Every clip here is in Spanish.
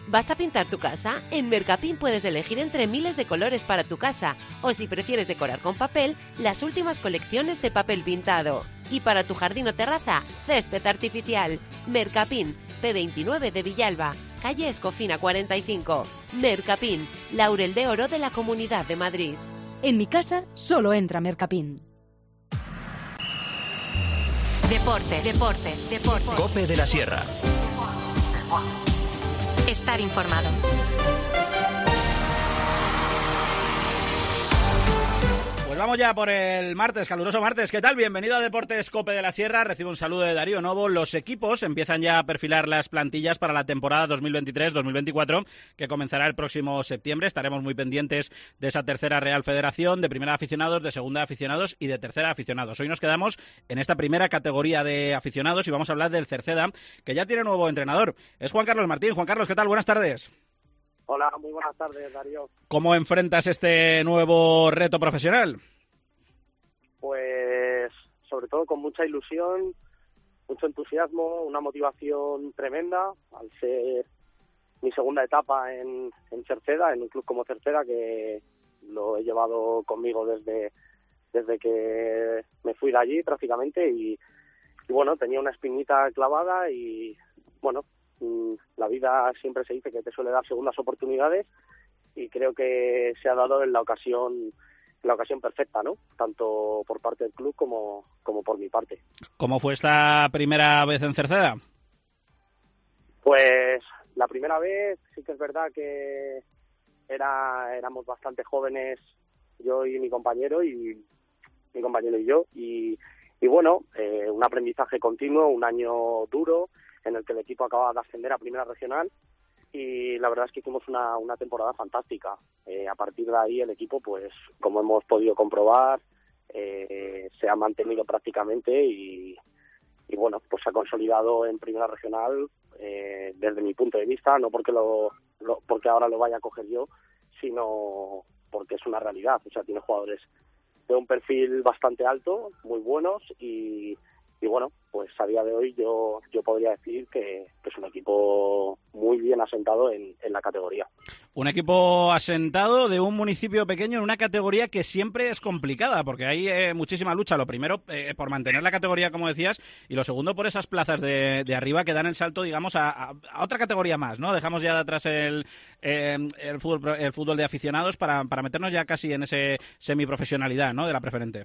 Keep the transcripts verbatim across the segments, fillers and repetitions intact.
¿Vas a pintar tu casa? En Mercapin puedes elegir entre miles de colores para tu casa, o si prefieres decorar con papel, las últimas colecciones de papel pintado. Y para tu jardín o terraza, césped artificial. Mercapin, P veintinueve de Villalba, calle Escofina cuarenta y cinco. Mercapin, Laurel de Oro de la Comunidad de Madrid. En mi casa solo entra Mercapin. Deportes, deportes, deportes. COPE de la Sierra. Estar informado. Pues vamos ya por el martes, caluroso martes. ¿Qué tal? Bienvenido a Deportes COPE de la Sierra. Recibo un saludo de Darío Novo. Los equipos empiezan ya a perfilar las plantillas para la temporada dos mil veintitrés dos mil veinticuatro, que comenzará el próximo septiembre. Estaremos muy pendientes de esa tercera Real Federación, de primera aficionados, de segunda aficionados y de tercera aficionados. Hoy nos quedamos en esta primera categoría de aficionados y vamos a hablar del Cerceda, que ya tiene nuevo entrenador. Es Juan Carlos Martín. Juan Carlos, ¿qué tal? Buenas tardes. Hola, muy buenas tardes, Darío. ¿Cómo enfrentas este nuevo reto profesional? Pues sobre todo con mucha ilusión, mucho entusiasmo, una motivación tremenda al ser mi segunda etapa en, en Cerceda, en un club como Cerceda, que lo he llevado conmigo desde, desde que me fui de allí prácticamente y, y bueno, tenía una espinita clavada y bueno, la vida siempre se dice que te suele dar segundas oportunidades y creo que se ha dado en la ocasión la ocasión perfecta, ¿no? Tanto por parte del club como, como por mi parte. ¿Cómo fue esta primera vez en Cerceda? Pues la primera vez sí que es verdad que era éramos bastante jóvenes, yo y mi compañero y mi compañero y yo y, y bueno, eh, un aprendizaje continuo, un año duro en el que el equipo acaba de ascender a Primera Regional y la verdad es que hicimos una, una temporada fantástica. Eh, a partir de ahí el equipo, pues como hemos podido comprobar, eh, se ha mantenido prácticamente y, y bueno, pues se ha consolidado en Primera Regional eh, desde mi punto de vista, no porque lo, lo porque ahora lo vaya a coger yo, sino porque es una realidad. O sea, tiene jugadores de un perfil bastante alto, muy buenos y Y bueno, pues a día de hoy yo yo podría decir que, que es un equipo muy bien asentado en, en la categoría. Un equipo asentado de un municipio pequeño en una categoría que siempre es complicada, porque hay eh, muchísima lucha. Lo primero, eh, por mantener la categoría, como decías, y lo segundo, por esas plazas de, de arriba que dan el salto, digamos, a, a, a otra categoría más, ¿no? Dejamos ya de atrás el, eh, el, fútbol, el fútbol de aficionados para, para meternos ya casi en ese semiprofesionalidad, ¿no?, de la preferente.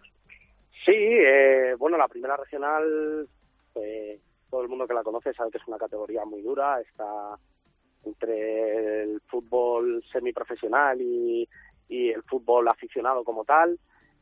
Sí, eh, bueno, la Primera Regional, eh, todo el mundo que la conoce sabe que es una categoría muy dura, está entre el fútbol semiprofesional y, y el fútbol aficionado como tal,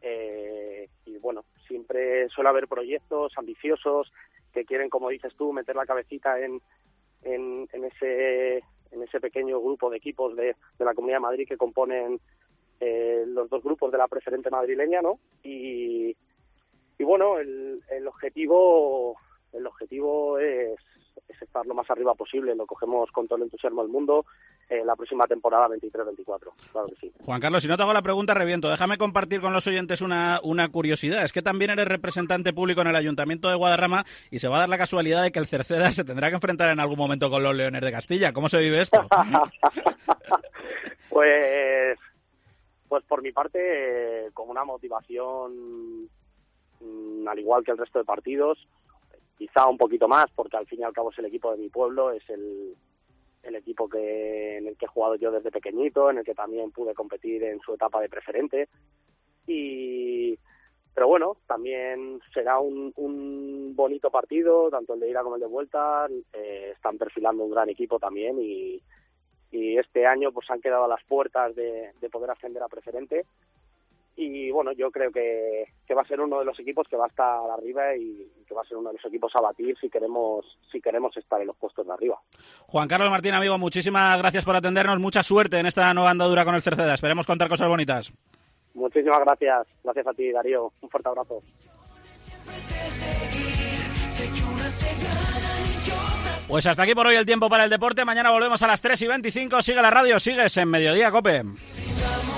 eh, y bueno, siempre suele haber proyectos ambiciosos que quieren, como dices tú, meter la cabecita en, en, en ese en ese pequeño grupo de equipos de, de la Comunidad de Madrid que componen eh, los dos grupos de la preferente madrileña, ¿no? Y Y bueno, el, el objetivo el objetivo es, es estar lo más arriba posible. Lo cogemos con todo el entusiasmo del mundo en eh, la próxima temporada veintitrés veinticuatro. Claro que sí. Juan Carlos, si no te hago la pregunta, reviento. Déjame compartir con los oyentes una, una curiosidad. Es que también eres representante público en el Ayuntamiento de Guadarrama y se va a dar la casualidad de que el Cerceda se tendrá que enfrentar en algún momento con los Leones de Castilla. ¿Cómo se vive esto? pues, pues por mi parte, eh, con una motivación al igual que el resto de partidos, quizá un poquito más, porque al fin y al cabo es el equipo de mi pueblo, es el, el equipo que en el que he jugado yo desde pequeñito, en el que también pude competir en su etapa de preferente, y pero bueno, también será un, un bonito partido, tanto el de ida como el de vuelta, eh, están perfilando un gran equipo también, y, y este año pues han quedado a las puertas de, de poder ascender a preferente. Y bueno, yo creo que, que va a ser uno de los equipos que va a estar arriba y que va a ser uno de los equipos a batir si queremos si queremos estar en los puestos de arriba. Juan Carlos Martín, amigo, muchísimas gracias por atendernos. Mucha suerte en esta nueva andadura con el Cerceda. Esperemos contar cosas bonitas. Muchísimas gracias. Gracias a ti, Darío. Un fuerte abrazo. Pues hasta aquí por hoy el tiempo para el deporte. Mañana volvemos a las tres y veinticinco. Sigue la radio, sigues en Mediodía COPE.